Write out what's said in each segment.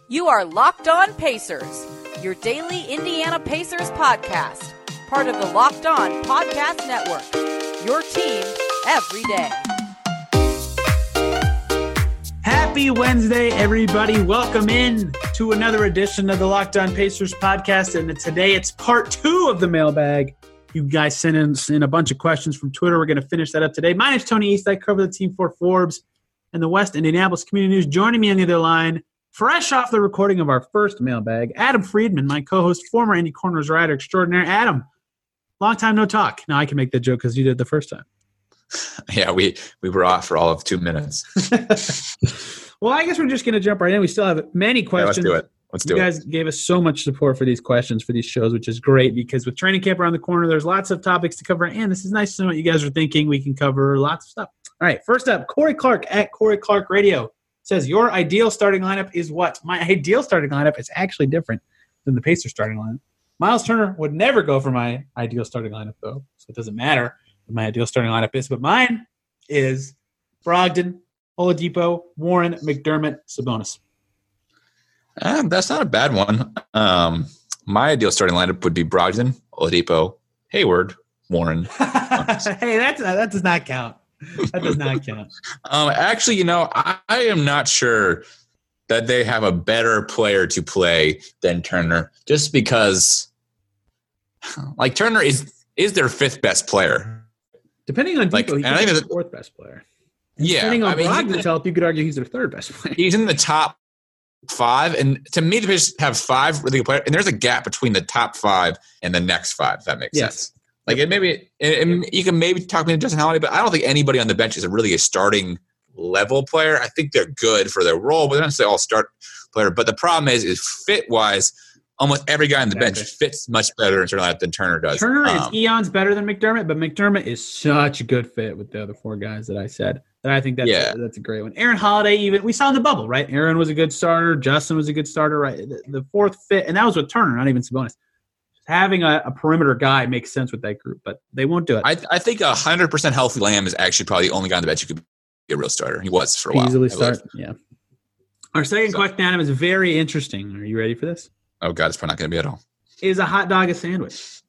You are Locked On Pacers, your daily Indiana Pacers podcast, part of the Locked On Podcast Network, your team every day. Happy Wednesday, everybody. Welcome in to another edition of the Locked On Pacers podcast, and today it's part 2 of the mailbag. You guys sent in a bunch of questions from Twitter. We're going to finish that up today. My name's Tony East. I cover the team for Forbes and the West Indianapolis Community News. Joining me on the other line, fresh off the recording of our first mailbag, Adam Friedman, my co-host, former Indy Corners writer extraordinaire. Adam, long time no talk. Now I can make that joke because you did the first time. Yeah, we were off for all of 2 minutes. Well, I guess we're just going to jump right in. We still have many questions. Yeah, let's do it. You guys gave us so much support for these questions, for these shows, which is great because with training camp around the corner, there's lots of topics to cover. And this is nice to know what you guys are thinking. We can cover lots of stuff. All right, first up, Corey Clark at Corey Clark Radio says, your ideal starting lineup is what? My ideal starting lineup is actually different than the Pacers starting lineup. Miles Turner would never go for my ideal starting lineup, though, so it doesn't matter what my ideal starting lineup is. But mine is Brogdon, Oladipo, Warren, McDermott, Sabonis. That's not a bad one. My ideal starting lineup would be Brogdon, Oladipo, Hayward, Warren. Hey, that does not count. That does not count. Actually, I am not sure that they have a better player to play than Turner, just because, like, Turner is their 5th best player. Depending on Depot, like, he's the 4th best player. And yeah, depending on Brogdon's health, you could argue he's their 3rd best player. He's in the top 5, and to me, the Pacers have 5 really good players, and there's a gap between the top 5 and the next 5. If that makes sense. Like, you can maybe talk me to Justin Holiday, but I don't think anybody on the bench is really a starting level player. I think they're good for their role, but they're not necessarily all start player. But the problem is fit wise, almost every guy on the bench fits much better in certain lineup than Turner does. Turner is eons better than McDermott, but McDermott is such a good fit with the other 4 guys that I said. That I think that's a great one. Aaron Holiday, even we saw in the bubble, right? Aaron was a good starter. Justin was a good starter, right? The 4th fit, and that was with Turner, not even Sabonis. Having a perimeter guy makes sense with that group, but they won't do it. I think 100% healthy Lamb is actually probably the only guy on the bench who could be a real starter. He was for a while. Easily start, yeah. Our second question, Adam, is very interesting. Are you ready for this? Oh, God, it's probably not going to be at all. Is a hot dog a sandwich?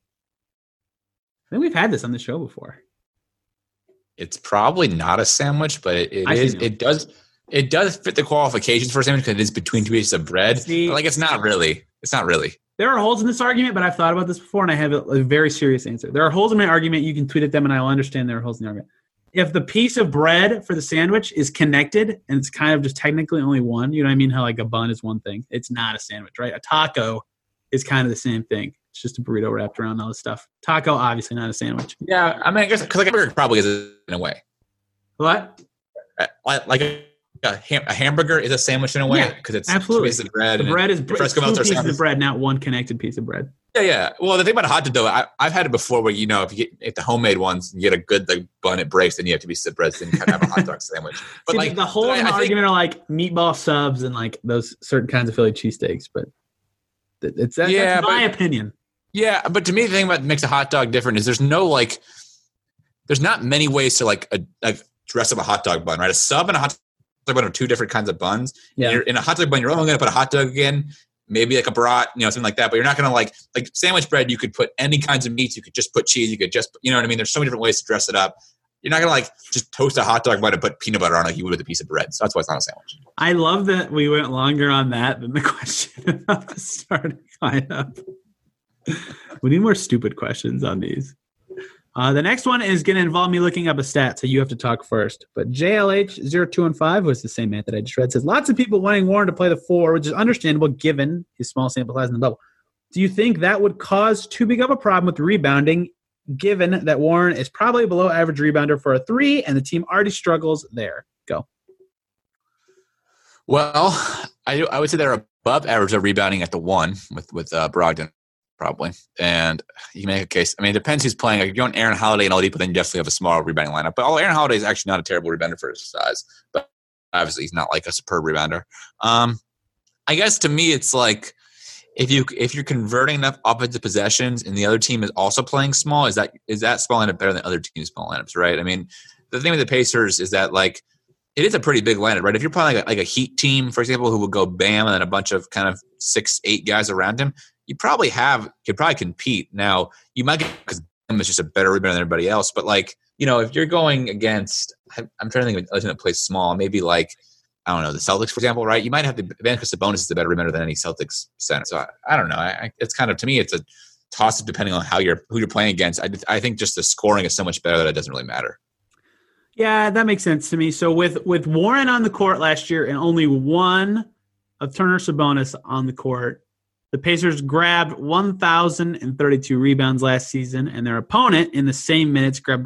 I think we've had this on the show before. It's probably not a sandwich, but it does fit the qualifications for a sandwich because it is between 2 pieces of bread. But like, it's not really. There are holes in this argument, but I've thought about this before, and I have a very serious answer. There are holes in my argument. You can tweet at them, and I'll understand there are holes in the argument. If the piece of bread for the sandwich is connected, and it's kind of just technically only one, you know what I mean? How like a bun is one thing. It's not a sandwich, right? A taco is kind of the same thing. It's just a burrito wrapped around all this stuff. Taco, obviously not a sandwich. Yeah, I mean, I guess because like a burger probably is in a way. What? Like a hamburger is a sandwich in a way because it's absolutely 2 pieces of bread. The bread is 2 pieces of bread, not one connected piece of bread. Yeah. Well, the thing about a hot dog, though, I've had it before where, if you get the homemade ones, you get a good bun, it breaks, then you have 2 pieces of bread, so then you kind of have a hot dog sandwich. But see, the whole argument are like meatball subs and like those certain kinds of Philly cheesesteaks, but that's my opinion. Yeah, but to me, the thing about makes a hot dog different is there's not many ways to like dress up a hot dog bun, right? A sub and a hot dog bun are 2 different kinds of buns. Yeah. In a hot dog bun, you're only going to put a hot dog in, maybe like a brat, something like that. But you're not going to like sandwich bread. You could put any kinds of meats. You could just put cheese. You could just, you know what I mean? There's so many different ways to dress it up. You're not going to just toast a hot dog bun and put peanut butter on it like you would with a piece of bread. So that's why it's not a sandwich. I love that we went longer on that than the question about the starting lineup. We need more stupid questions on these. The next one is going to involve me looking up a stat, so you have to talk first. But JLH0215 was the same man that I just read. Says lots of people wanting Warren to play the 4, which is understandable given his small sample size in the bubble. Do you think that would cause too big of a problem with rebounding, given that Warren is probably a below average rebounder for a 3, and the team already struggles there? Go. Well, I would say they're above average of rebounding at the 1 with Brogdon. Probably. And you can make a case. I mean, it depends who's playing. Like, if you want Aaron Holiday and Oladipo, then you definitely have a small rebounding lineup. But Aaron Holiday is actually not a terrible rebounder for his size. But obviously, he's not like a superb rebounder. I guess to me, it's like if you're converting enough offensive possessions and the other team is also playing small, is that small lineup better than other teams' small lineups, right? I mean, the thing with the Pacers is that like it is a pretty big lineup, right? If you're playing like a Heat team, for example, who will go Bam and then a bunch of kind of 6-8 guys around him, you probably could probably compete. Now, you might get because Bam is just a better rebounder than everybody else, but like, if you're going against, I'm trying to think of a team that plays small, maybe like, I don't know, the Celtics, for example, right? You might have the advantage because Sabonis is a better rebounder than any Celtics center. So I don't know. It's kind of, to me, it's a toss-up depending on who you're playing against. I think just the scoring is so much better that it doesn't really matter. Yeah, that makes sense to me. So with Warren on the court last year and only one of Turner Sabonis on the court, the Pacers grabbed 1,032 rebounds last season, and their opponent in the same minutes grabbed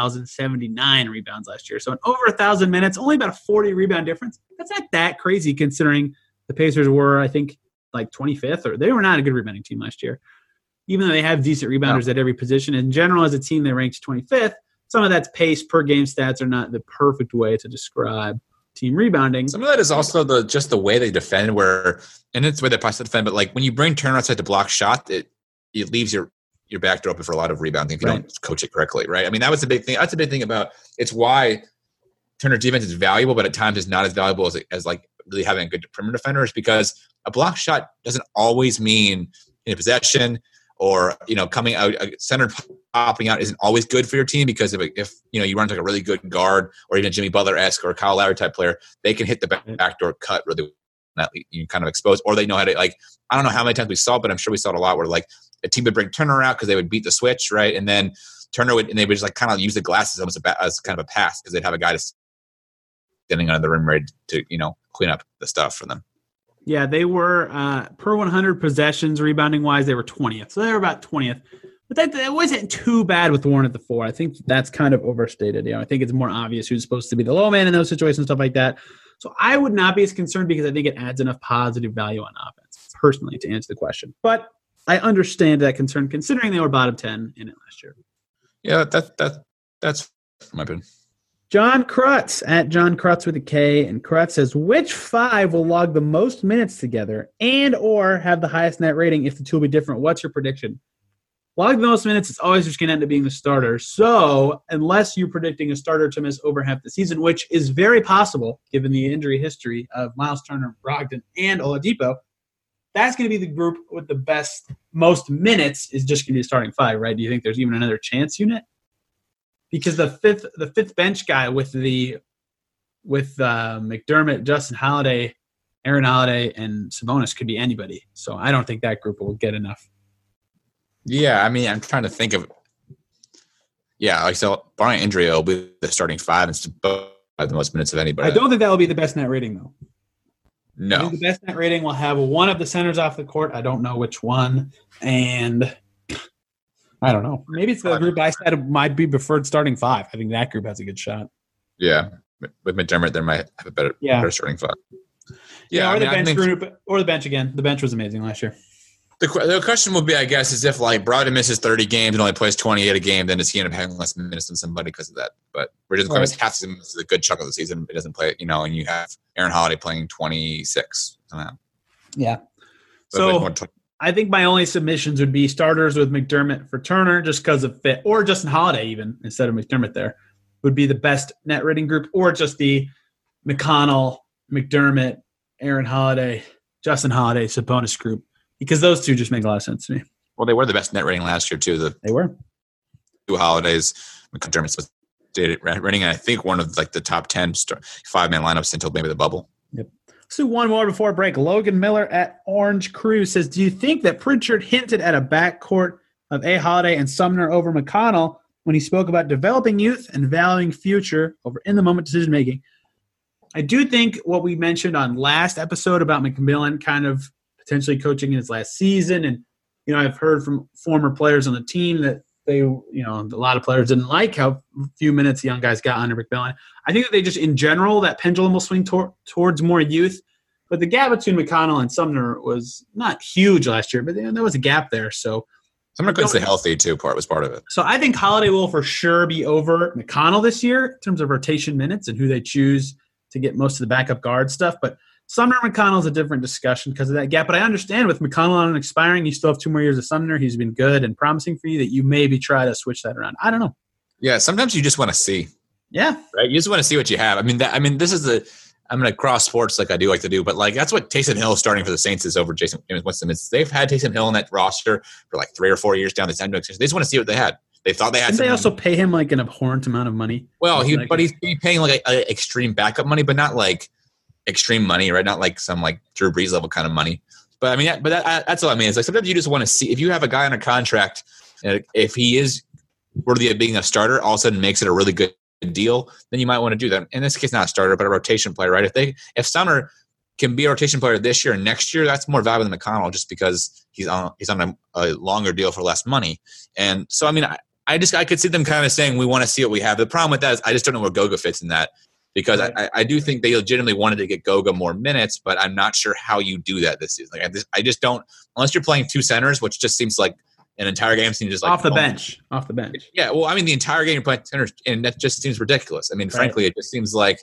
1,079 rebounds last year. So in over 1,000 minutes, only about a 40 rebound difference. That's not that crazy considering the Pacers were, I think, like 25th, or they were not a good rebounding team last year. Even though they have decent rebounders at every position, in general, as a team, they ranked 25th. Some of that's pace per game stats are not the perfect way to describe team rebounding. Some of that is also just the way they defend, and it's the way they possibly defend. But like when you bring Turner outside to block shot, it leaves your back door open for a lot of rebounding if you don't coach it correctly, right? I mean, that was the big thing. That's a big thing about it's why Turner's defense is valuable, but at times is not as valuable as like really having a good perimeter defender, is because a block shot doesn't always mean in a possession. Or, coming out, center popping out isn't always good for your team because if you run like a really good guard or even a Jimmy Butler-esque or a Kyle Lowry type player, they can hit the backdoor cut really well, you kind of exposed, or they know how to, like, I don't know how many times we saw it, but I'm sure we saw it a lot where like a team would bring Turner out because they would beat the switch, right? And then Turner and they would just like kind of use the glasses almost as kind of a pass because they'd have a guy standing under the rim ready to, clean up the stuff for them. Yeah, they were, per 100 possessions, rebounding-wise, they were 20th. So they were about 20th. But that wasn't too bad with Warren at the 4. I think that's kind of overstated. I think it's more obvious who's supposed to be the low man in those situations, stuff like that. So I would not be as concerned because I think it adds enough positive value on offense, personally, to answer the question. But I understand that concern, considering they were bottom 10 in it last year. Yeah, that's my opinion. John Krutz, at John Krutz with a K, and Krutz says, which 5 will log the most minutes together and or have the highest net rating if the two will be different? What's your prediction? Log the most minutes, it's always just going to end up being the starter. So unless you're predicting a starter to miss over half the season, which is very possible given the injury history of Miles Turner, Brogdon, and Oladipo, that's going to be the group with the most minutes is just going to be the starting 5, right? Do you think there's even another chance unit? Because the fifth bench guy with McDermott, Justin Holiday, Aaron Holiday, and Sabonis could be anybody. So I don't think that group will get enough. Yeah, I mean, I'm trying to think of. Yeah, like so, barring injury, it'll be the starting 5 and have the most minutes of anybody. I don't think that will be the best net rating though. No, I think the best net rating will have one of the centers off the court. I don't know which one, and I don't know. Maybe it's the group I said might be preferred starting 5. I think that group has a good shot. Yeah. With McDermott, they might have a better starting 5. Yeah, or the bench group, or the bench again. The bench was amazing last year. The question would be, I guess, is if like Brogdon misses 30 games and only plays 28 a game, then does he end up having less minutes than somebody because of that? But Bridges Clemens half season is a good chunk of the season. It doesn't play, and you have Aaron Holiday playing 26 somehow. Yeah. So I think my only submissions would be starters with McDermott for Turner just because of fit, or Justin Holiday even instead of McDermott there would be the best net rating group, or just the McConnell, McDermott, Aaron Holiday, Justin Holiday, Sabonis group, because those two just make a lot of sense to me. Well, they were the best net rating last year too. They were. 2 Holidays, McDermott's rating, and I think one of like the top 10 5-man lineups until maybe the bubble. Yep. Let's do one more before break. Logan Miller at Orange Crew says, do you think that Pritchard hinted at a backcourt of A. Holiday and Sumner over McConnell when he spoke about developing youth and valuing future over in-the-moment decision-making? I do think what we mentioned on last episode about McMillan kind of potentially coaching in his last season, and I've heard from former players on the team that they, a lot of players didn't like how few minutes the young guys got under McMillan. I think that they just, in general, that pendulum will swing towards more youth. But the gap between McConnell and Sumner was not huge last year, but there was a gap there. So Sumner couldn't stay healthy too. Was part of it. So I think Holiday will for sure be over McConnell this year in terms of rotation minutes and who they choose to get most of the backup guard stuff. But Sumner and McConnell is a different discussion because of that gap. But I understand with McConnell on expiring, you still have 2 more years of Sumner. He's been good and promising for you that you maybe try to switch that around. I don't know. Yeah, sometimes you just want to see. Yeah. Right. You just want to see what you have. This is I'm going to cross sports like I do like to do, but like that's what Taysom Hill starting for the Saints is over Jason Winston. They've had Taysom Hill in that roster for like 3 or 4 years down the time. They just want to see what they had. They thought they had. Didn't they also pay him like an abhorrent amount of money? Well, he's paying like a extreme backup money, but not like extreme money, right? Not like some like Drew Brees level kind of money. But that's what I mean. It's like sometimes you just want to see if you have a guy on a contract, if he is worthy of being a starter, all of a sudden makes it a really good deal, then you might want to do that. In this case, not a starter, but a rotation player, right? If Sumner can be a rotation player this year and next year, that's more valuable than McConnell just because he's on a longer deal for less money. And so, I could see them kind of saying we want to see what we have. The problem with that is I just don't know where Goga fits in that because right. I do think they legitimately wanted to get Goga more minutes, but I'm not sure how you do that this season. Like I just don't, unless you're playing 2 centers, which just seems like an entire game seems just like off the bench. Yeah, well, the entire game you're playing centers, and that just seems ridiculous. Frankly, it just seems like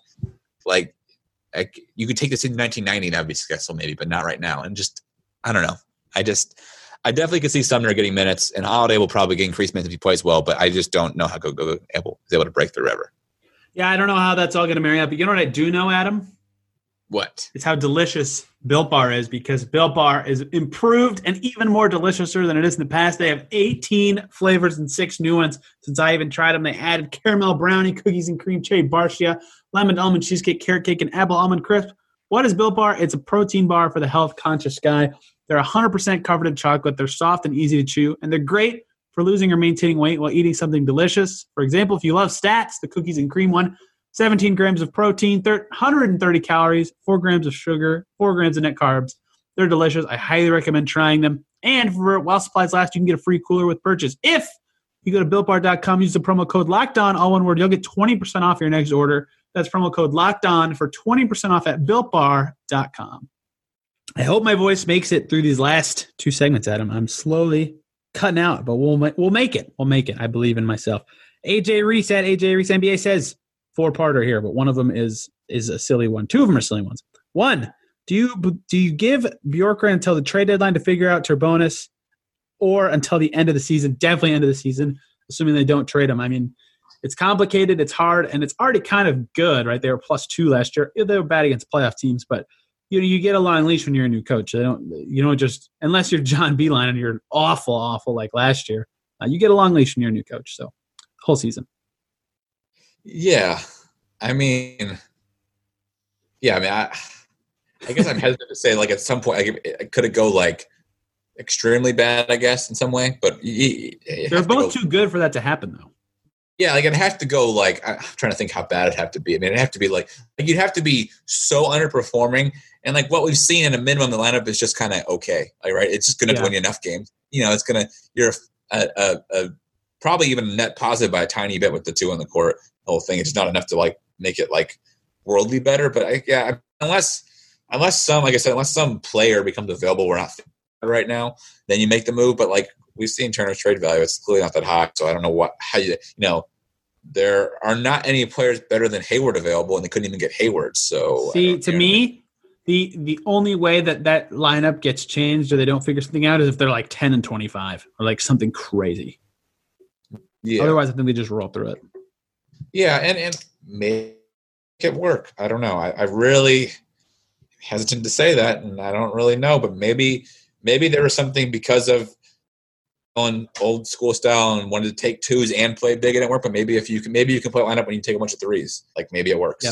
you could take this in 1990, that would be successful maybe, but not right now. And just I don't know. I definitely could see Sumner getting minutes, and Holiday will probably get increased minutes if he plays well, but I just don't know how Goga is able to break through ever. Yeah, I don't know how that's all going to marry up. But you know what I do know, Adam? What? It's how delicious Built Bar is, because Built Bar is improved and even more deliciouser than it is in the past. They have 18 flavors and 6 new ones. Since I even tried them, they added caramel brownie, cookies and cream, cherry barcia, lemon almond cheesecake, carrot cake, and apple almond crisp. What is Built Bar? It's a protein bar for the health-conscious guy. They're 100% covered in chocolate. They're soft and easy to chew, and they're great for losing or maintaining weight while eating something delicious. For example, if you love stats, the cookies and cream one, 17 grams of protein, 130 calories, 4 grams of sugar, 4 grams of net carbs. They're delicious. I highly recommend trying them. And while supplies last, you can get a free cooler with purchase. If you go to BuiltBar.com, use the promo code LOCKEDON, all one word, you'll get 20% off your next order. That's promo code LOCKEDON for 20% off at BuiltBar.com. I hope my voice makes it through these last 2 segments, Adam. I'm slowly cutting out, but we'll make it. We'll make it. I believe in myself. AJ Reese at AJ Reese NBA says, 4-parter here, but one of them is a silly one. 2 of them are silly ones. 1, do you give Bjorkgren until the trade deadline to figure out Turbonis, or until the end of the season? Definitely end of the season, assuming they don't trade him. It's complicated, it's hard, and it's already kind of good, right? They were +2 last year. They were bad against playoff teams, but you get a long leash when you're a new coach. You don't just, unless you're John Beilein and you're awful like last year, you get a long leash when you're a new coach. So whole season. Yeah. I guess I'm hesitant to say, like, at some point, could it go, like, extremely bad, I guess, in some way? But they're both too good for that to happen, though. Yeah, like, it has to go, like, I'm trying to think how bad it'd have to be. It'd have to be, like you'd have to be so underperforming. And, like, what we've seen in a minimum, the lineup is just kind of okay, like, right? It's just going to win you enough games. It's going to – you're probably even net positive by a tiny bit with the 2 on the court. The whole thing. It's not enough to, like, make it, like, worldly better. But, unless some player becomes available, we're not right now, then you make the move. But, like, we've seen Turner's trade value. It's clearly not that high. So I don't know there are not any players better than Hayward available, and they couldn't even get Hayward. So to me, the only way that lineup gets changed or they don't figure something out is if they're like 10 and 25 or like something crazy. Yeah. Otherwise, I think they just roll through it. Yeah, and make it work. I don't know. I really hesitant to say that, and I don't really know. But maybe there was something because of on old school style and wanted to take 2s and play big and it worked. But maybe you can play lineup when you take a bunch of 3s. Like, maybe it works. Yep.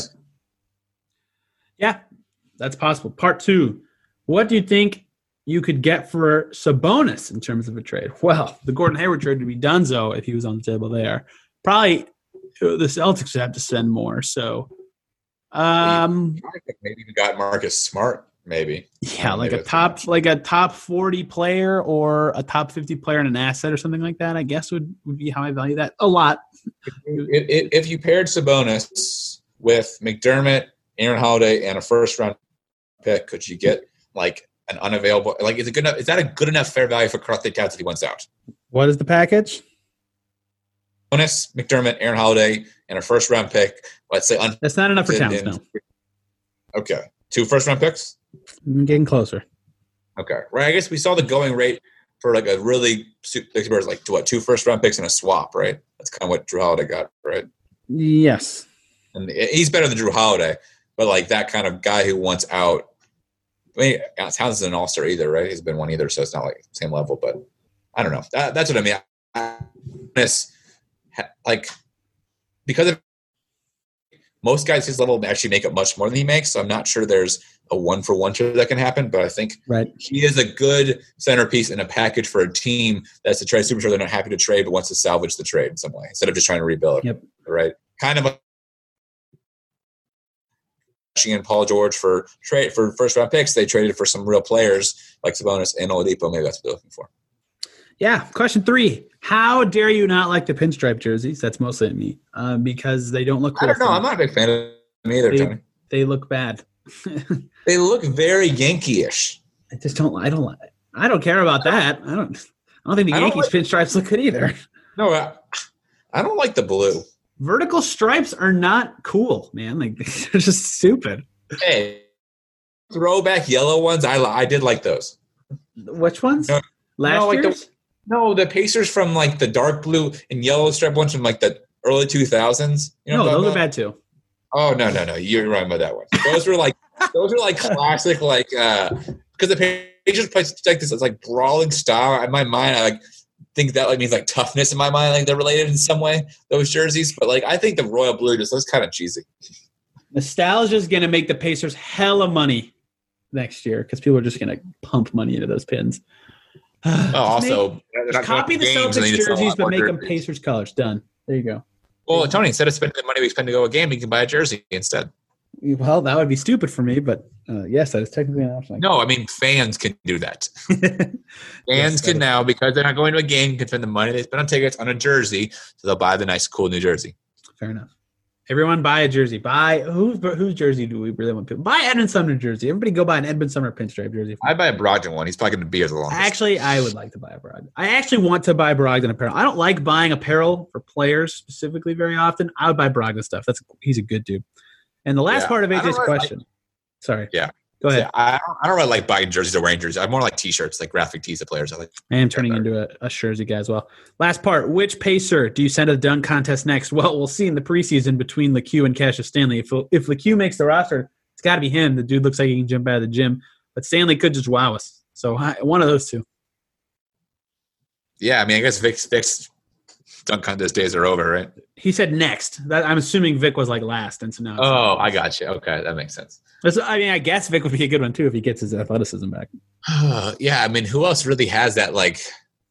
Yeah, that's possible. Part 2. What do you think you could get for Sabonis in terms of a trade? Well, the Gordon Hayward trade would be donezo if he was on the table there. Probably the Celtics would have to spend more. So, maybe we got Marcus Smart. Maybe. Yeah, like a top 40 player or a top 50 player in an asset or something like that, I guess would be how I value that a lot. If you paired Sabonis with McDermott, Aaron Holiday, and a first-round pick, could you get, like, an unavailable – like, is that a good enough fair value for Karl Towns if he wants out? What is the package? Sabonis, McDermott, Aaron Holiday, and a first-round pick. Let's say that's not enough for Towns, no. Okay. 2 first-round picks? I'm getting closer. Okay. Right. I guess we saw the going rate for, like, a really like 2 first-round picks and a swap, right? That's kind of what Drew Holiday got, right? Yes. And he's better than Drew Holiday, but like that kind of guy who wants out. I mean, Towns isn't an all-star either, right? He's been one either, so it's not like same level. But I don't know. That's what I mean. Like because of most guys his level actually make up much more than he makes, so I'm not sure there's a one-for-one trade that can happen. But I think he is a good centerpiece in a package for a team that's a trade superstar they're not happy to trade, but wants to salvage the trade in some way instead of just trying to rebuild. Yep. Right. Kind of a and Paul George for first round picks. They traded for some real players like Sabonis and Oladipo. Maybe that's what they're looking for. Yeah. Question 3. How dare you not like the pinstripe jerseys? That's mostly at me because they don't look cool. I don't know. I'm not a big fan of them either, Tony. They look bad. They look very Yankee-ish. I just don't. I don't care about that. I don't think the Yankees pinstripes look good either. No, I don't like the blue. Vertical stripes are not cool, man. Like they're just stupid. Hey, throwback yellow ones. I did like those. Which ones? Last year's? The Pacers from like the dark blue and yellow stripe ones from like the early 2000s. You know those are bad too. Oh no! You're right about that one. Those were like classic like because the Pacers play like this. It's like brawling style. In my mind, I like think that like means like toughness in my mind. Like they're related in some way. Those jerseys, but like I think the royal blue just looks kind of cheesy. Nostalgia is going to make the Pacers hella money next year because people are just going to pump money into those pins. Also, copy the Celtics jerseys, but make them Pacers colors. Done. There you go. Well, Tony, instead of spending the money we spend to go a game, you can buy a jersey instead. Well, that would be stupid for me, but yes, that is technically an option. No, I mean fans can do that. Fans can now, because they're not going to a game, can spend the money they spend on tickets on a jersey, so they'll buy the nice, cool new jersey. Fair enough. Everyone buy a jersey. Buy whose jersey do we really want? Buy Edmund Sumner jersey. Everybody go buy an Edmund Sumner pinstripe jersey. I buy a Brogdon one. He's probably going to be here the longest. Actually, I would like to buy a Brogdon. I actually want to buy Brogdon apparel. I don't like buying apparel for players specifically very often. I would buy Brogdon stuff. He's a good dude. And the last part of AJ's question. Sorry. Yeah. Go ahead. I don't really like buying jerseys or wearing jerseys. I more like T-shirts, like graphic tees of players. I am turning into a jersey guy as well. Last part. Which Pacer do you send to the dunk contest next? Well, we'll see in the preseason between LeCue and Cassius Stanley. If LeCue makes the roster, it's got to be him. The dude looks like he can jump out of the gym. But Stanley could just wow us. So one of those two. Yeah, I mean, I guess Vic's dunk contest days are over, right? He said next. I'm assuming Vic was like last, and so now. I got you. Okay, that makes sense. I mean, I guess Vic would be a good one too if he gets his athleticism back. Yeah, I mean, who else really has that? Like,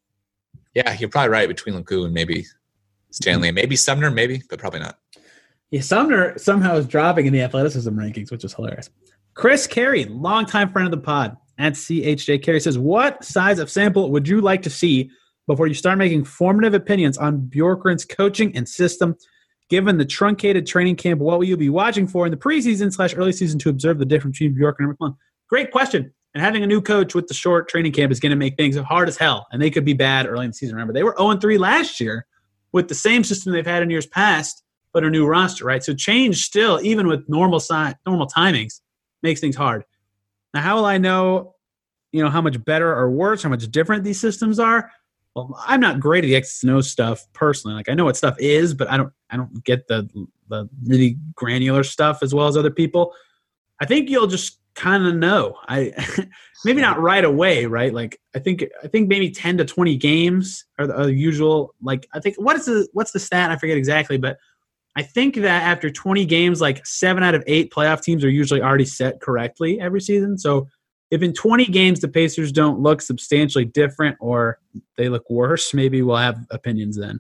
yeah, you're probably right between LeCue and maybe Stanley, and maybe Sumner, but probably not. Yeah, Sumner somehow is dropping in the athleticism rankings, which is hilarious. Chris Carey, longtime friend of the pod, at CHJ Carey says, "What size of sample would you like to see before you start making formative opinions on Bjorkgren's coaching and system? Given the truncated training camp, what will you be watching for in the preseason / early season to observe the difference between Bjorkgren and McClung?" Great question. And having a new coach with the short training camp is going to make things hard as hell. And they could be bad early in the season. Remember, they were 0-3 last year with the same system they've had in years past, but a new roster, right? So change still, even with normal timings, makes things hard. Now, how will I know, how much better or worse, how much different these systems are? Well, I'm not great at the X's and O's stuff personally. Like I know what stuff is, but I don't get the really granular stuff as well as other people. I think you'll just kind of know. Maybe not right away, right? Like I think maybe 10 to 20 games are the usual. Like I think what's the stat? I forget exactly, but I think that after 20 games, like 7 out of 8 playoff teams are usually already set correctly every season. So if in 20 games the Pacers don't look substantially different or they look worse, maybe we'll have opinions then.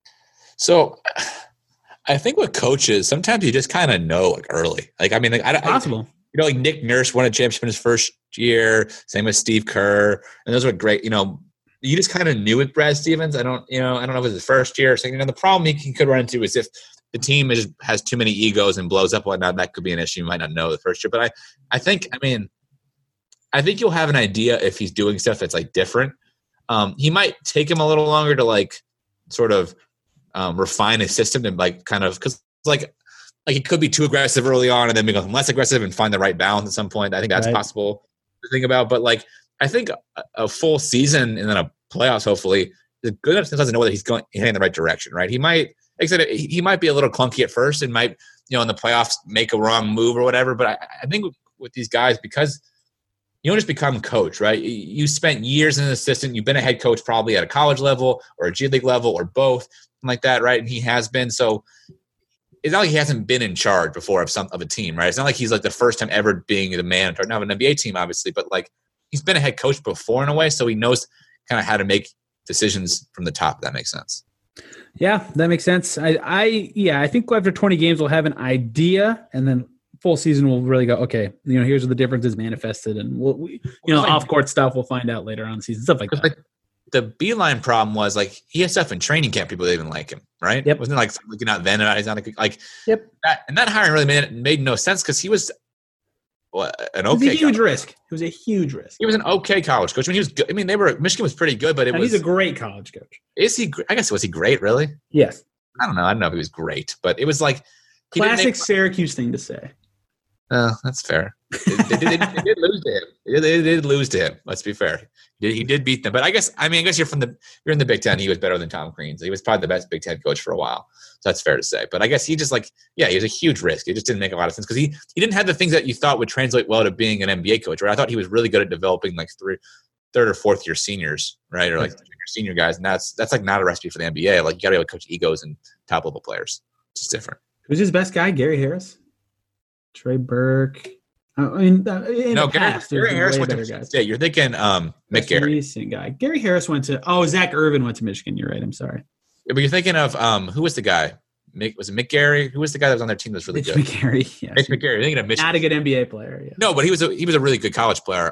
So I think with coaches, sometimes you just kind of know like early. Like I mean, like possible. Like Nick Nurse won a championship in his first year. Same with Steve Kerr, and those were great. You just kind of knew with Brad Stevens. I don't know if it was his first year or something. The problem he could run into is if the team has too many egos and blows up and whatnot. That could be an issue. You might not know the first year, but I think you'll have an idea if he's doing stuff that's like different. He might take him a little longer to like sort of refine his system and like kind of because like it could be too aggressive early on and then become less aggressive and find the right balance at some point. I think that's possible to think about. But like I think a full season and then a playoffs hopefully is good enough to know whether he's heading in the right direction. Right? He might, like I said, he might be a little clunky at first and might in the playoffs make a wrong move or whatever. But I think with these guys, because you don't just become coach, right? You spent years as an assistant. You've been a head coach probably at a college level or a G League level or both, something like that, right? And he has been. So it's not like he hasn't been in charge before of a team, right? It's not like he's like the first time ever being the man in charge. Not of an NBA team, obviously, but like he's been a head coach before in a way, so he knows kind of how to make decisions from the top. If that makes sense. Yeah, that makes sense. I think after 20 games we'll have an idea, and then full season we'll really go, okay, here's where the difference is manifested, and off-court stuff we'll find out later on in the season, stuff like that. Like, the Beilein problem was like he had stuff in training camp people didn't even like him, right? Yep. Wasn't like looking out then he's not like yep. That hiring really made no sense because he was an okay. It was a huge risk. It was a huge risk. He was an okay college coach. I mean, he was good. I mean, Michigan was pretty good, but he's a great college coach. Is he? I guess was he great? Really? Yes. I don't know if he was great, but it was like classic Syracuse thing to say. That's fair. They did lose to him. They did lose to him. Let's be fair. He did beat them. But I guess you're in the Big Ten. He was better than Tom Crean. So he was probably the best Big Ten coach for a while. So that's fair to say. But I guess he just he was a huge risk. It just didn't make a lot of sense because he didn't have the things that you thought would translate well to being an NBA coach. Right? I thought he was really good at developing like third or fourth year seniors, right? Or like senior guys, and that's like not a recipe for the NBA. Like you got to be able to coach egos and top level players. It's just different. Who's his best guy? Gary Harris. Trey Burke. Gary Harris went to Michigan State. You're thinking Mick Gary. Recent guy. Gary Harris went to Zach Irvin went to Michigan. You're right. I'm sorry. Yeah, but you're thinking of who was the guy? Was it Mick Gary? Who was the guy that was on their team that was really good? Mitch McGarry. Yes. Mitch McGarry. You're thinking of Michigan. Not a good NBA player. Yeah. No, but he was a really good college player.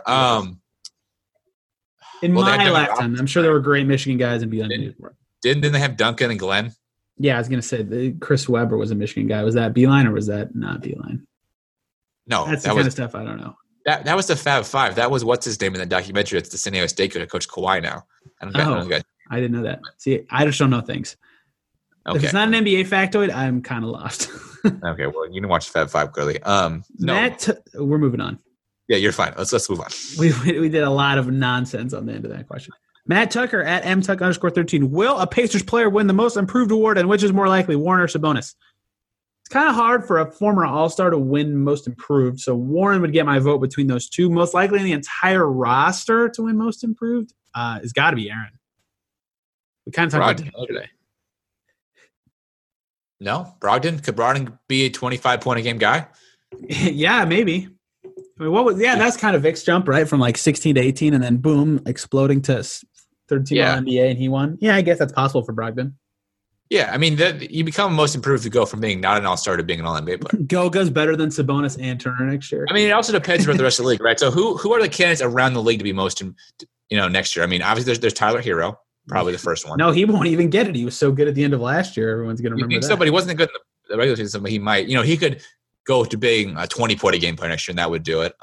In my lifetime, I'm sure there were great Michigan guys in Beilein. Didn't they have Duncan and Glenn? Yeah, I was going to say Chris Webber was a Michigan guy. Was that Beilein or was that not Beilein? No, that's the kind of stuff I don't know. That was the Fab Five. That was what's his name in the documentary. It's the San Diego State coach Kawhi now. I didn't know that. See, I just don't know things. Okay. If it's not an NBA factoid, I'm kind of lost. Okay, well, you didn't watch Fab Five clearly. No, we're moving on. Yeah, you're fine. Let's move on. We did a lot of nonsense on the end of that question. Matt Tucker at mtuck_13. Will a Pacers player win the most improved award, and which is more likely, Warren or Sabonis? It's kind of hard for a former All-Star to win most improved, so Warren would get my vote between those two. Most likely in the entire roster to win most improved has got to be Aaron. We kind of talked about it today. No? Brogdon? Could Brogdon be a 25-point-a-game guy? Yeah, maybe. I mean, that's kind of Vic's jump, right? From like 16 to 18 and then boom, exploding to 13 NBA and he won. Yeah, I guess that's possible for Brogdon. Yeah, I mean, you become most improved to go from being not an all-star to being an all-NBA player. Goga's better than Sabonis and Turner next year. I mean, it also depends about the rest of the league, right? So who are the candidates around the league to be most, next year? I mean, obviously there's Tyler Hero, probably the first one. No, he won't even get it. He was so good at the end of last year. Everyone's going to remember that. So, but he wasn't good in the regular season, but he might. He could go to being a 20-point-a-game player next year, and that would do it.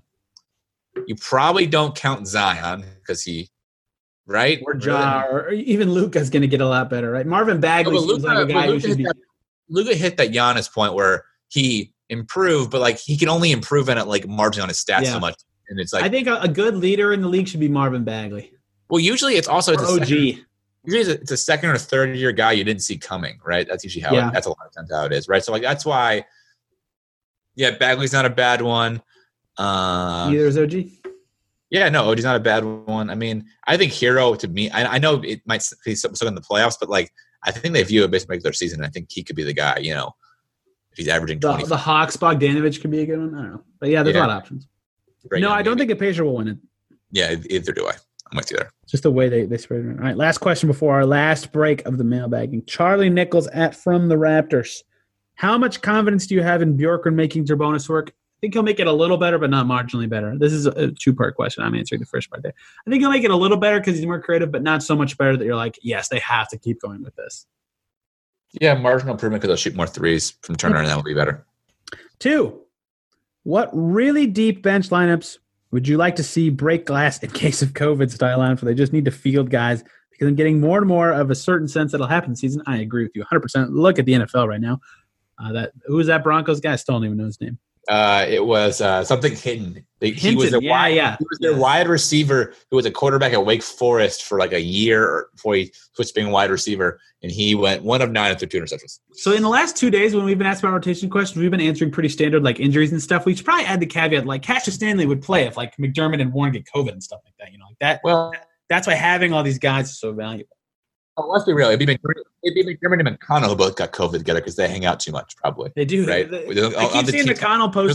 You probably don't count Zion because right? Or even Luka's going to get a lot better, right? Marvin Bagley seems like a guy who should be. Luka hit that Giannis point where he improved, but like he can only improve in it like margin on his stats so much, and it's like I think a good leader in the league should be Marvin Bagley. Well, usually it's also OG. Usually it's a second or third year guy you didn't see coming, right? That's usually how that's a lot of times how it is, right? So like that's why. Yeah, Bagley's not a bad one. Neither is OG. Yeah, no, OG's not a bad one. I mean, I think Hero to me, I know it might be still in the playoffs, but like I think they view it based on regular season. And I think he could be the guy. If he's averaging 20. The Hawks Bogdanovich could be a good one. I don't know, but yeah, there's a lot of options. Right I don't think a Pacer will win it. Yeah, either do I. I'm with you there. Just the way they spread it. All right, last question before our last break of the mailbagging. Charlie Nichols at From the Raptors. How much confidence do you have in Bjorkgren making Sabonis work? I think he'll make it a little better, but not marginally better. This is a two-part question. I'm answering the first part there. I think he'll make it a little better because he's more creative, but not so much better that you're like, yes, they have to keep going with this. Yeah, marginal improvement because they'll shoot more threes from Turner, and that will be better. 2, what really deep bench lineups would you like to see break glass in case of COVID style lineups where they just need to field guys? Because I'm getting more and more of a certain sense that'll happen this season. I agree with you 100%. Look at the NFL right now. Who's that Broncos guy? I still don't even know his name. It was something Hinton. He was their wide receiver who was a quarterback at Wake Forest for like a year before he switched being a wide receiver, and he went 1 of 9 and threw 2 interceptions. So in the last 2 days when we've been asked about rotation questions, we've been answering pretty standard like injuries and stuff. We should probably add the caveat like Cassius Stanley would play if like McDermott and Warren get COVID and stuff like that. Like that. Well, that's why having all these guys is so valuable. Oh, let's be real. It'd be McDermott and McConnell who both got COVID together because they hang out too much, probably. They do. Right? I keep seeing McConnell post.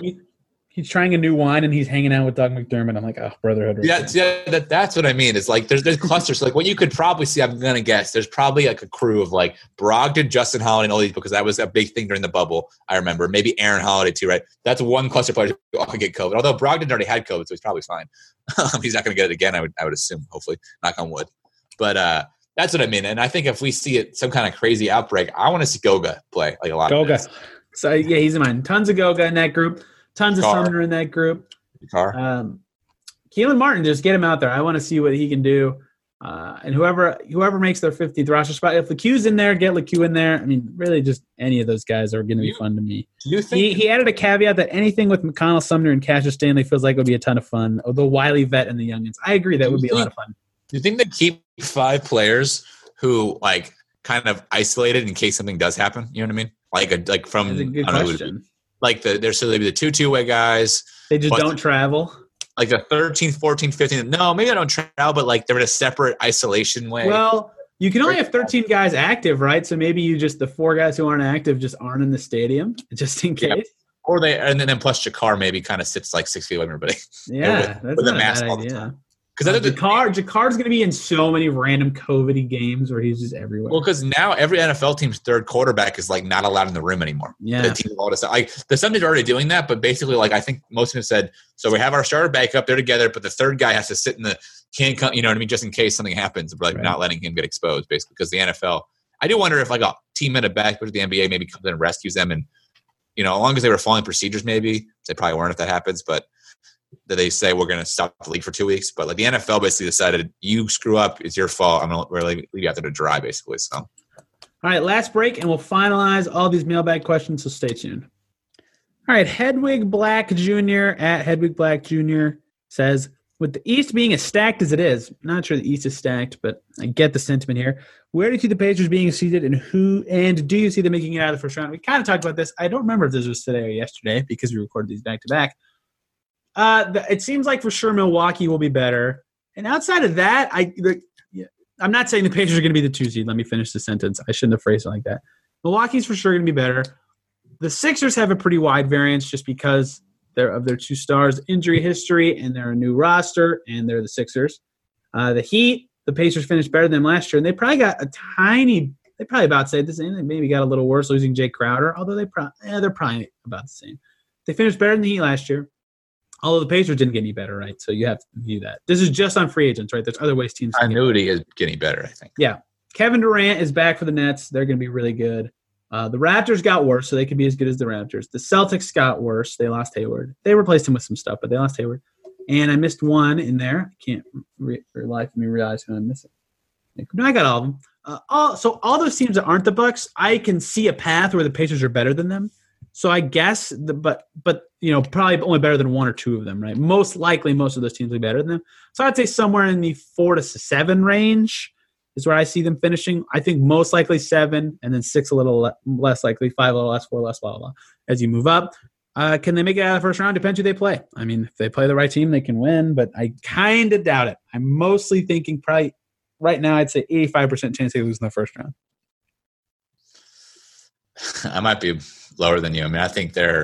He's trying a new wine and he's hanging out with Doug McDermott. I'm like, oh, brotherhood. That's what I mean. It's like there's clusters. So like what you could probably see, I'm going to guess, there's probably like a crew of like Brogdon, Justin Holiday, and all these because that was a big thing during the bubble. I remember maybe Aaron Holiday too, right? That's one cluster player who all could get COVID. Although Brogdon already had COVID, so he's probably fine. He's not going to get it again. I would assume, hopefully, knock on wood. But that's what I mean. And I think if we see some kind of crazy outbreak, I want to see Goga play like a lot. Goga. So yeah, he's in mine. Tons of Goga in that group. Tons of Sumner in that group. Keelan Martin, just get him out there. I want to see what he can do. And whoever makes their 50th roster spot, if LeQ's in there, get LeQ in there. I mean, really just any of those guys are going to be fun to me. You think he added a caveat that anything with McConnell, Sumner, and Cassius Stanley feels like it would be a ton of fun. The Wiley vet and the youngins. I agree that would be a lot of fun. Do you think they keep 5 players who like kind of isolated in case something does happen? You know what I mean? Like from That's a good question. Like there's so maybe the 2 two-way guys. They just don't travel. Like the 13th, 14th, 15th. No, maybe I don't travel, but like they're in a separate isolation way. Well, you can only have 13 guys active, right? So maybe you just the 4 guys who aren't active just aren't in the stadium, just in case. Yep. Or and then plus Jakar maybe kind of sits like 6 feet away from everybody. Yeah, with a mask all the time. Because Jakar's going to be in so many random COVID-y games where he's just everywhere. Well, because now every NFL team's third quarterback is like not allowed in the room anymore. Yeah, the team all some teams are already doing that, but basically, like I think most of them said, so we have our starter back up there together, but the third guy has to sit in can't come, you know what I mean, just in case something happens, but like not letting him get exposed, basically, because the NFL. I do wonder if like a team in a back, but the NBA maybe comes in and rescues them, and as long as they were following procedures, maybe they probably weren't if that happens, but. That they say we're going to stop the league for 2 weeks, but like the NFL basically decided you screw up, it's your fault. I'm going to leave you out there to dry, basically. So, all right, last break, and we'll finalize all these mailbag questions. So stay tuned. All right, Hedwig Black Jr. at Hedwig Black Jr. says, with the East being as stacked as it is, not sure the East is stacked, but I get the sentiment here. Where do you see the Pacers being seeded, and do you see them making it out of the first round? We kind of talked about this. I don't remember if this was today or yesterday because we recorded these back to back. It seems like for sure Milwaukee will be better. And outside of that, I'm not saying the Pacers are going to be the 2 seed. Let me finish the sentence. I shouldn't have phrased it like that. Milwaukee's for sure going to be better. The Sixers have a pretty wide variance just because of their 2 stars injury history and they're a new roster and they're the Sixers. The Heat, the Pacers finished better than them last year, and they probably got they probably about say the same. They maybe got a little worse losing Jay Crowder, although they're probably about the same. They finished better than the Heat last year. Although the Pacers didn't get any better, right? So you have to view that. This is just on free agents, right? There's other ways teams can Continuity is getting better, I think. Yeah. Kevin Durant is back for the Nets. They're going to be really good. The Raptors got worse, so they could be as good as the Raptors. The Celtics got worse. They lost Hayward. They replaced him with some stuff, but they lost Hayward. And I missed one in there. I can't realize who I'm missing. No, I got all of them. So all those teams that aren't the Bucks, I can see a path where the Pacers are better than them. So I guess, but probably only better than 1 or 2 of them, right? Most likely, most of those teams will be better than them. So I'd say somewhere in the 4 to 7 range is where I see them finishing. I think most likely 7, and then 6 a little less likely, 5 a little less, 4 less, blah, blah, blah. As you move up, can they make it out of the first round? Depends who they play. I mean, if they play the right team, they can win, but I kind of doubt it. I'm mostly thinking probably right now I'd say 85% chance they lose in the first round. I might be lower than you. I mean, I think they're.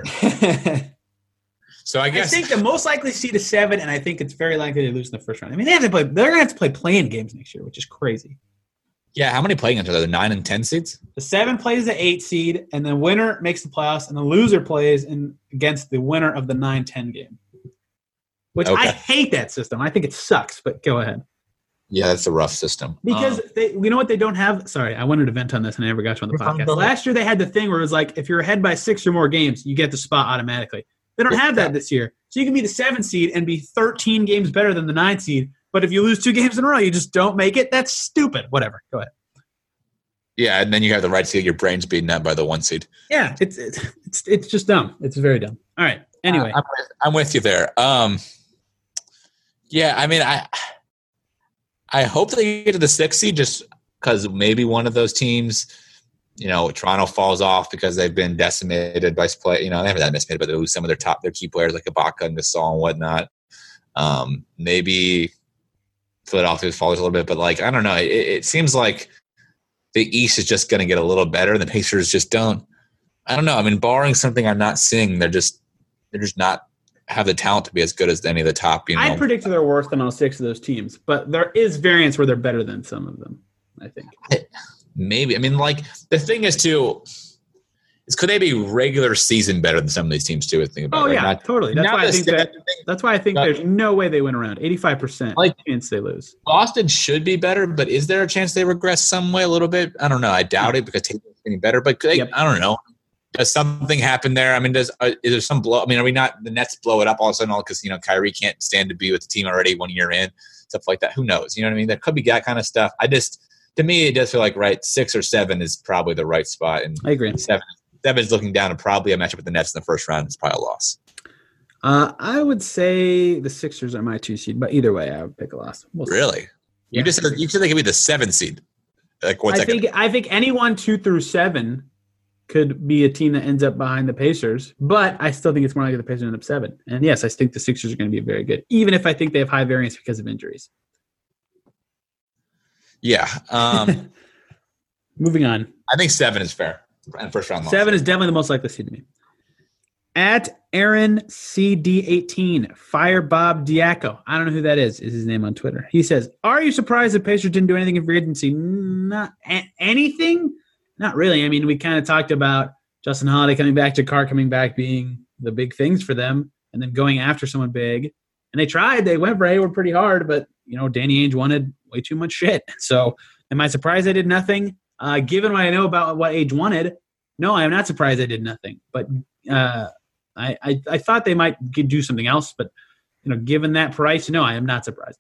So I think the most likely seed is 7, and I think it's very likely they lose in the first round. I mean, they're going to have to play play-in games next year, which is crazy. Yeah, how many play-in games are there? 9 and 10 seeds? The 7 plays the 8 seed, and the winner makes the playoffs, and the loser plays against the winner of the 9-10 game. Which I hate that system. I think it sucks, but go ahead. Yeah, that's a rough system. Because you know what they don't have? Sorry, I wanted to vent on this and I never got to on the podcast. Last year they had the thing where it was like, if you're ahead by 6 or more games, you get the spot automatically. They don't have that this year. So you can be the 7 seed and be 13 games better than the 9 seed. But if you lose 2 games in a row, you just don't make it. That's stupid. Whatever. Go ahead. Yeah, and then you have the right to get your brains beaten out by the 1 seed. Yeah, it's just dumb. It's very dumb. All right. Anyway, I'm with you there. Yeah, I mean, I hope they get to the 6th seed just because maybe one of those teams, Toronto falls off because they've been decimated by play. They haven't that decimated, but they lose some of their key players like Ibaka and Gasol and whatnot. Maybe Philadelphia falls a little bit, but I don't know. It seems like the East is just going to get a little better, and the Pacers just don't. I don't know. I mean, barring something I'm not seeing, they're just not have the talent to be as good as any of the top. I predict they're worse than all 6 of those teams, but there is variance where they're better than some of them. I think maybe. I mean, the thing is too. Is could they be regular season better than some of these teams too? Think about. Oh yeah, totally. That's why I think there's no way they win around 85%. Chance they lose. Boston should be better, but is there a chance they regress some way a little bit? I don't know. I doubt it because Tatum's getting better. But I don't know. Does something happen there? I mean, is there some blow? I mean, are we not the Nets blow it up all of a sudden because Kyrie can't stand to be with the team already 1 year in, stuff like that? Who knows? You know what I mean? There could be that kind of stuff. To me, it does feel like 6 or 7 is probably the right spot, and I agree. 7 is looking down and probably a matchup with the Nets in the first round. It's probably a loss. I would say the Sixers are my 2 seed, but either way, I would pick a loss. Really? Yeah. You said they could be the 7 seed. I think anyone 2 through 7 could be a team that ends up behind the Pacers, but I still think it's more likely the Pacers end up 7. And yes, I think the Sixers are going to be very good, even if I think they have high variance because of injuries. Yeah. Moving on. I think 7 is fair. And first round loss. 7 is definitely the most likely seed to me. At Aaron CD18, Fire Bob Diaco. I don't know who that is his name on Twitter. He says, are you surprised the Pacers didn't do anything in free agency? Not anything? Not really. I mean, we kind of talked about Justin Holiday coming back, Jakar coming back being the big things for them, and then going after someone big. And they tried. They went for Hayward pretty hard, but, Danny Ainge wanted way too much shit. So am I surprised they did nothing? Given what I know about what Ainge wanted, no, I am not surprised they did nothing. But I thought they might do something else. But, given that price, no, I am not surprised.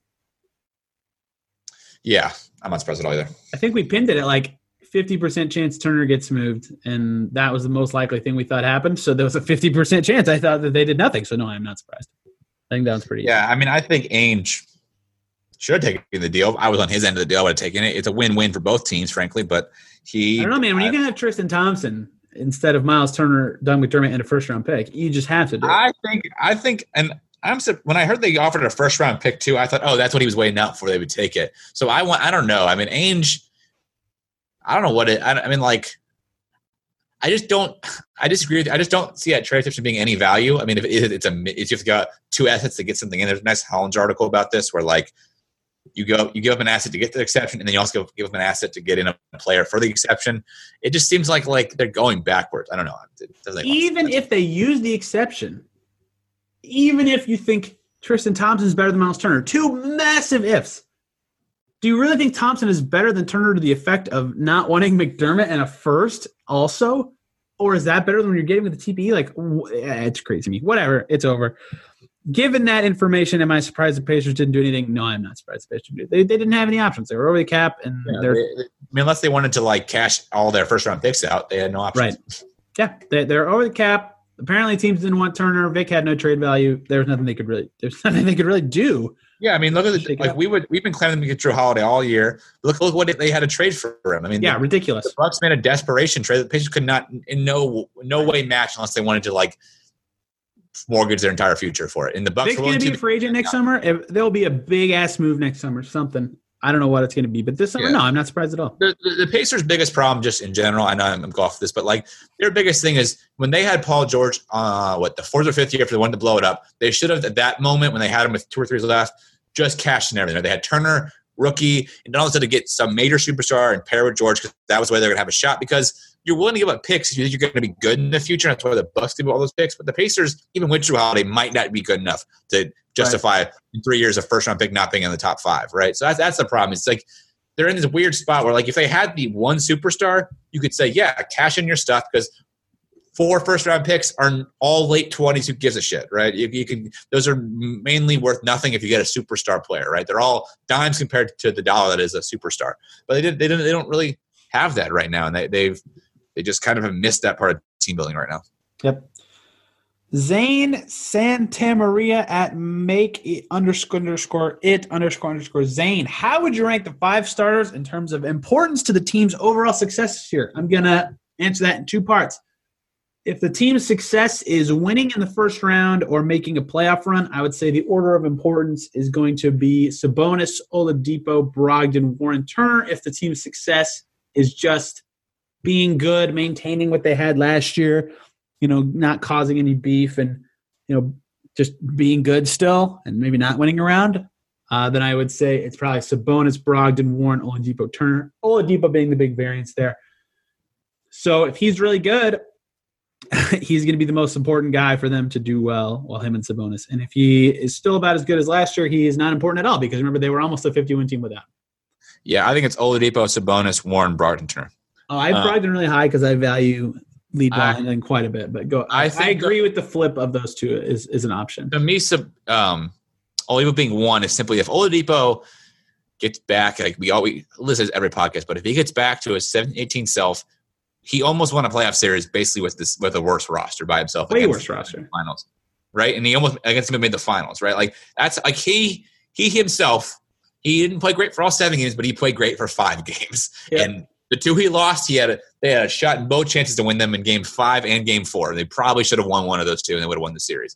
Yeah, I'm not surprised at all either. I think we pinned it at 50% chance Turner gets moved, and that was the most likely thing we thought happened. So there was a 50% chance I thought that they did nothing. So no, I'm not surprised. I think that was pretty easy. I mean, I think Ainge should have taken the deal. I was on his end of the deal. I would have taken it. It's a win-win for both teams, frankly, but I don't know, man. When you can have Tristan Thompson instead of Miles Turner, Doug McDermott, and a first-round pick, you just have to do it. I think, and when I heard they offered a first-round pick too, I thought, oh, that's what he was waiting out for. They would take it. So I don't know. I mean, Ainge, I don't know what it. I mean, I disagree with you. I just don't see that trade exception being any value. I mean, if you've got 2 assets to get something in, there's a nice Hollins article about this where you give up an asset to get the exception, and then you also give up an asset to get in a player for the exception. It just seems like they're going backwards. I don't know. Even if they use the exception, even if you think Tristan Thompson is better than Miles Turner, 2 massive ifs. Do you really think Thompson is better than Turner to the effect of not wanting McDermott and a first also? Or is that better than when you're getting with the TPE? It's crazy to me. Whatever. It's over. Given that information, am I surprised the Pacers didn't do anything? No, I'm not surprised the Pacers didn't do it. They didn't have any options. They were over the cap. And unless they wanted to cash all their first-round picks out, they had no options. Right. Yeah, they're over the cap. Apparently teams didn't want Turner. Vic had no trade value. There's nothing they could really do. Yeah, I mean, look at we've been claiming to get Drew Holiday all year. Look what they had to trade for him. I mean, ridiculous. The Bucks made a desperation trade. The Pacers could not in no way match unless they wanted to mortgage their entire future for it. And the Bucks are going to be a free agent next summer. There'll be a big ass move next summer. Something. I don't know what it's going to be, but this summer, no, I'm not surprised at all. The Pacers' biggest problem, just in general, I know I'm going off this, but their biggest thing is when they had Paul George, the 4th or 5th year after they wanted to blow it up, they should have at that moment when they had him with 2 or 3 years left, just cashed in everything. They had Turner, rookie, and all of a sudden to get some major superstar and pair with George because that was the way they're going to have a shot because you're willing to give up picks if you think you're going to be good in the future. That's why the Bucks give all those picks. But the Pacers, even with Drew Holiday, might not be good enough to justify in 3 years a first-round pick not being in the top 5, right? So that's the problem. It's they're in this weird spot where if they had the one superstar, you could say, yeah, cash in your stuff because 4 first-round picks are all late 20s. Who gives a shit, right? Those are mainly worth nothing if you get a superstar player, right? They're all dimes compared to the dollar that is a superstar. But they don't really have that right now, and they just kind of have missed that part of team building right now. Yep. Zane Santamaria at make_it_Zane. How would you rank the 5 starters in terms of importance to the team's overall success this year? I'm going to answer that in 2 parts. If the team's success is winning in the first round or making a playoff run, I would say the order of importance is going to be Sabonis, Oladipo, Brogdon, Warren, Turner. If the team's success is just being good, maintaining what they had last year, not causing any beef and, just being good still and maybe not winning around, then I would say it's probably Sabonis, Brogdon, Warren, Oladipo, Turner. Oladipo being the big variance there. So if he's really good, he's going to be the most important guy for them to do well, while him and Sabonis. And if he is still about as good as last year, he is not important at all because remember, they were almost a 50-win team without him. Yeah, I think it's Oladipo, Sabonis, Warren, Brogdon, Turner. Oh, I have Brogdon really high because I value lead ball handling quite a bit. But I agree with the flip of those two is an option. To me, Oladipo being 1 is simply if Oladipo gets back, like we always listen to every podcast, but if he gets back to his 17-18 self, he almost won a playoff series basically with a worse roster by himself. Way worse roster. Finals, right? And he almost against him made the finals, right? Like that's like he himself. He didn't play great for all 7 games, but he played great for 5 games. Yep. And the 2 he lost, they had a shot in both chances to win them in Game 5 and Game 4. They probably should have won one of those 2, and they would have won the series.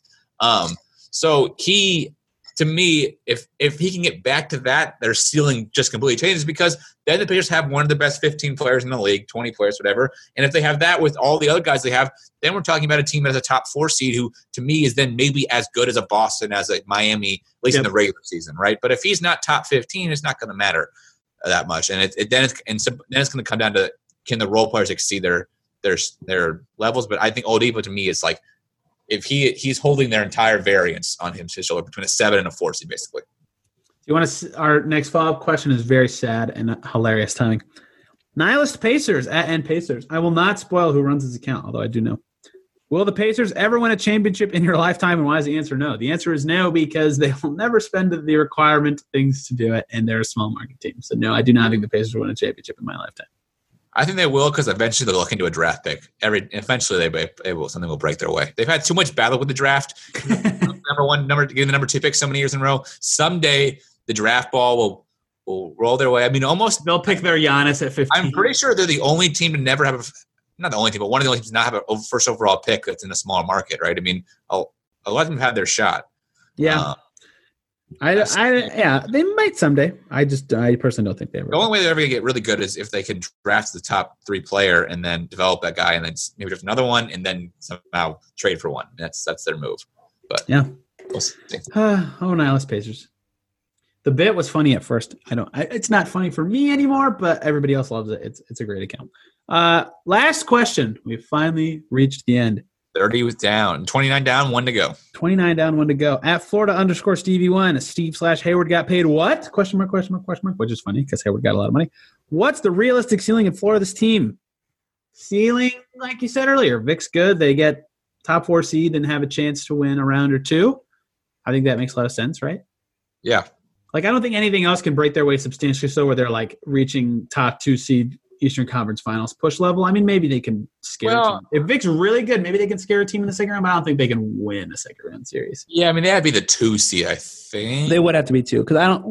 So he, to me, if he can get back to that, their ceiling just completely changes because then the Pacers have one of the best 15 players in the league, 20 players, whatever. And if they have that with all the other guys they have, then we're talking about a team that has a top 4 seed who, to me, is then maybe as good as a Boston, as a Miami, at least in the regular season, right? But if he's not top 15, it's not going to matter that much. And then it's going to come down to, can the role players exceed their levels? But I think Oladipo, to me, is like, if he's holding their entire variance on his shoulder between a 7 and a 4 seed, basically. You want to? Our next follow-up question is very sad and hilarious timing. Nihilist Pacers at N Pacers. I will not spoil who runs his account, although I do know. Will the Pacers ever win a championship in your lifetime? And why is the answer no? The answer is no because they will never spend the requirement things to do it, and they're a small market team. So no, I do not think the Pacers will win a championship in my lifetime. I think they will because eventually they'll look into a draft pick. Eventually something will break their way. They've had too much battle with the draft. Getting the number 2 pick so many years in a row. Someday the draft ball will roll their way. I mean, almost they'll pick their Giannis at 15. I'm pretty sure they're the only team to never have not the only team, but one of the only teams to not have a first overall pick that's in a small market, right? I mean, a lot of them have had their shot. Yeah. They might someday. I personally don't think they ever. The only way they're ever going to get really good is if they can draft the top 3 player and then develop that guy and then maybe draft another one and then somehow trade for one. That's their move. But yeah, we'll see. Nihilist Pacers. The bit was funny at first. It's not funny for me anymore, but everybody else loves it. It's a great account. Last question. We've finally reached the end. 30 was down. 29 down, 1 to go. 29 down, 1 to go. At Florida_Stevie1, Steve/Hayward got paid what? Question mark. Which is funny because Hayward got a lot of money. What's the realistic ceiling in Florida this team? Ceiling, like you said earlier, Vic's good. They get top 4 seed and have a chance to win a round or 2. I think that makes a lot of sense, right? Yeah. Like, I don't think anything else can break their way substantially so where they're, like, reaching top 2 seed Eastern Conference Finals push level. I mean, maybe they can scare a team. If Vic's really good, maybe they can scare a team in the second round, but I don't think they can win a second round series. Yeah, I mean, they'd be the 2 seed, I think. They would have to be 2 because I don't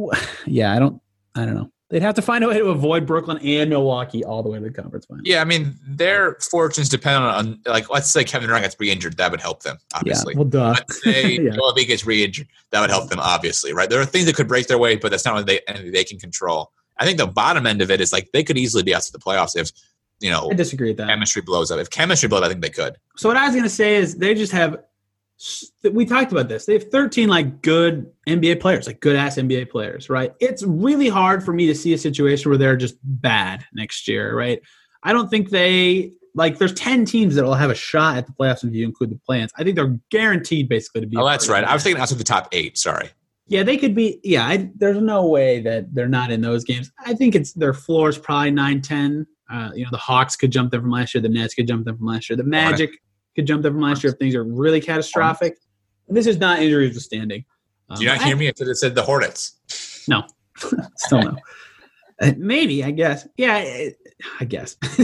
know. They'd have to find a way to avoid Brooklyn and Milwaukee all the way to the conference finals. Yeah, I mean, their fortunes depend on like, let's say Kevin Durant gets re-injured. That would help them, obviously. Yeah, well, duh. Let's say Joel Embiid gets re-injured. That would help them, obviously, right? There are things that could break their way, but that's not what they can control. I think the bottom end of it is like they could easily be out to the playoffs if, I disagree with that. Chemistry blows up. If chemistry blows up, I think they could. So what I was going to say is they just have – we talked about this. They have 13 like good NBA players, like good-ass NBA players, right? It's really hard for me to see a situation where they're just bad next year, right? I don't think they – like there's 10 teams that will have a shot at the playoffs if you include the play-ins. I think they're guaranteed basically to be – Oh, that's right. I was thinking outside the top 8. Sorry. Yeah, they could be – there's no way that they're not in those games. I think their floor is probably 9-10. The Hawks could jump them from last year. The Nets could jump them from last year. The Magic could jump them from last year if things are really catastrophic. And this is not injuries withstanding. Do you not hear me? I said the Hornets. No. Still no. Maybe, I guess. Yeah, I guess.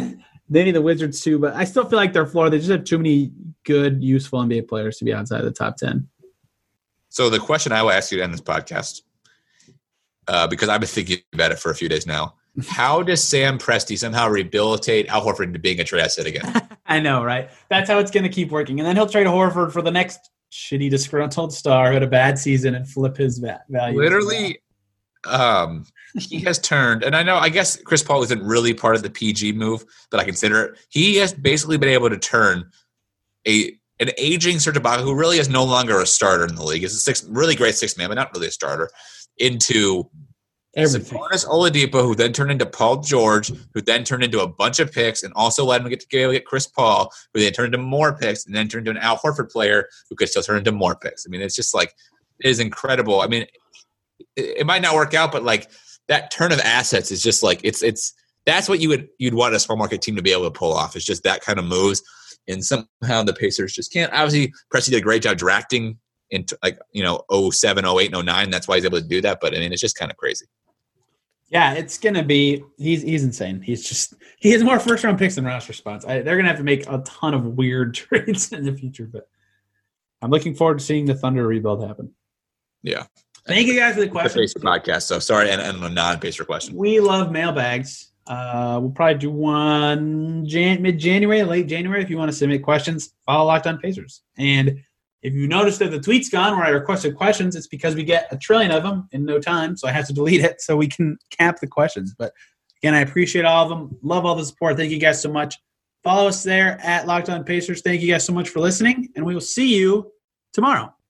They need the Wizards too, but I still feel like they're flawed. They just have too many good, useful NBA players to be outside of the top 10. So the question I will ask you to end this podcast, because I've been thinking about it for a few days now. How does Sam Presti somehow rehabilitate Al Horford into being a trade asset again? I know, right? That's how it's going to keep working. And then he'll trade Horford for the next shitty, disgruntled star who had a bad season and flip his value. Literally, he has turned, and I guess Chris Paul isn't really part of the PG move, but I consider it. He has basically been able to turn an aging Serge Ibaka, who really is no longer a starter in the league, is a really great sixth man, but not really a starter, into Sabonis Oladipo, who then turned into Paul George, who then turned into a bunch of picks, and also let him get Chris Paul, who then turned into more picks, and then turned into an Al Horford player who could still turn into more picks. I mean, it's just like, it is incredible. I mean, it might not work out, but like that turn of assets is just like it's that's what you'd want a small market team to be able to pull off. It's just that kind of moves, and somehow the Pacers just can't. Obviously, Presti did a great job drafting in 07, 08, and 09. That's why he's able to do that. But I mean, it's just kind of crazy. Yeah, it's gonna be. He's insane. He has more first round picks than roster spots. They're gonna have to make a ton of weird trades in the future, but I'm looking forward to seeing the Thunder rebuild happen. Yeah. Thank you guys for the question. The Pacer podcast. So sorry, and a non-Pacer question. We love mailbags. We'll probably do one mid-January, late January. If you want to submit questions, follow Locked On Pacers. And if you notice that the tweet's gone where I requested questions, it's because we get 1 trillion of them in no time. So I have to delete it so we can cap the questions. But again, I appreciate all of them. Love all the support. Thank you guys so much. Follow us there at Locked On Pacers. Thank you guys so much for listening, and we will see you tomorrow.